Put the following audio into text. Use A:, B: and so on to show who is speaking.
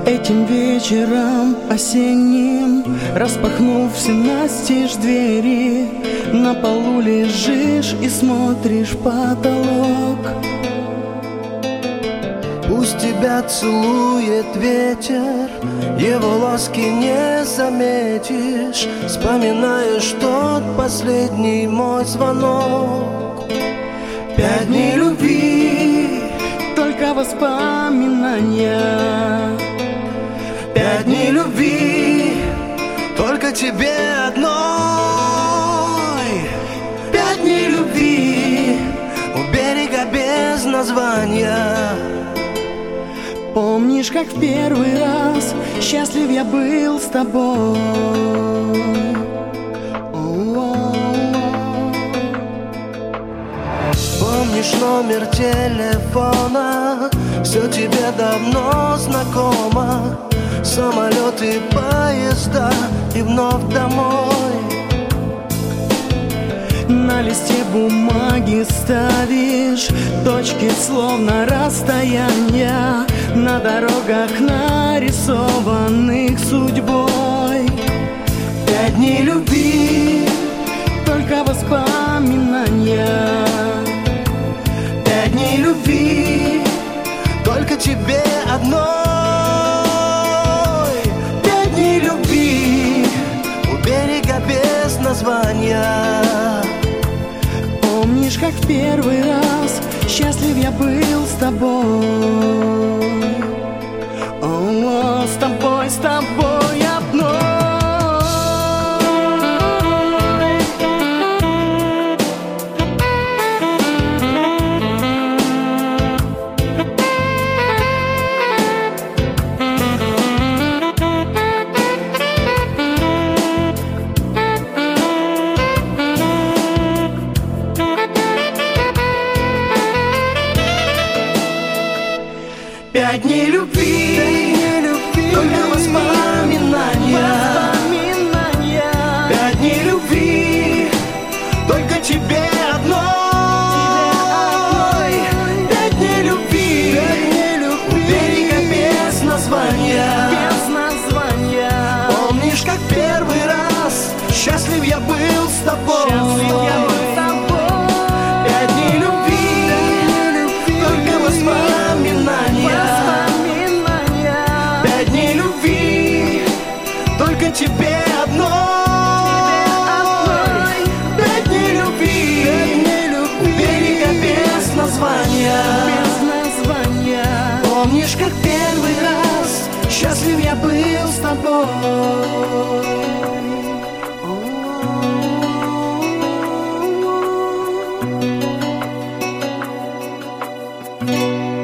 A: Этим вечером осенним, распахнув все настежь двери, на полу лежишь и смотришь в потолок.
B: Пусть тебя целует ветер, его ласки не заметишь, вспоминаешь тот последний мой звонок. 5 дней любви,
A: только воспоминания.
B: 5 дней любви, только тебе одной. 5 дней любви, у берега без названия.
A: Помнишь, как в первый раз счастлив я был с тобой?
B: Помнишь номер телефона, все тебе давно знакомо. Самолеты, поезда и вновь домой.
A: На листе бумаги ставишь точки, словно расстояния, на дорогах, нарисованных судьбой.
B: 5 дней любви,
A: только воспоминания.
B: 5 дней любви, только тебе одной. 5 дней любви, у берега без названия.
A: Помнишь, как в первый раз счастлив я был с тобой? О, с тобой одной.
B: 5 дней любви, только воспоминания. 5 дней любви, только тебе одной. 5 дней любви, у берега без названия. Помнишь, как первый раз счастлив я был с тобой? 5 дней любви, только воспоминания. 5 дней любви, только тебе одной. 5 дней любви, у берега без названия. Помнишь, как первый раз счастлив я был с тобой?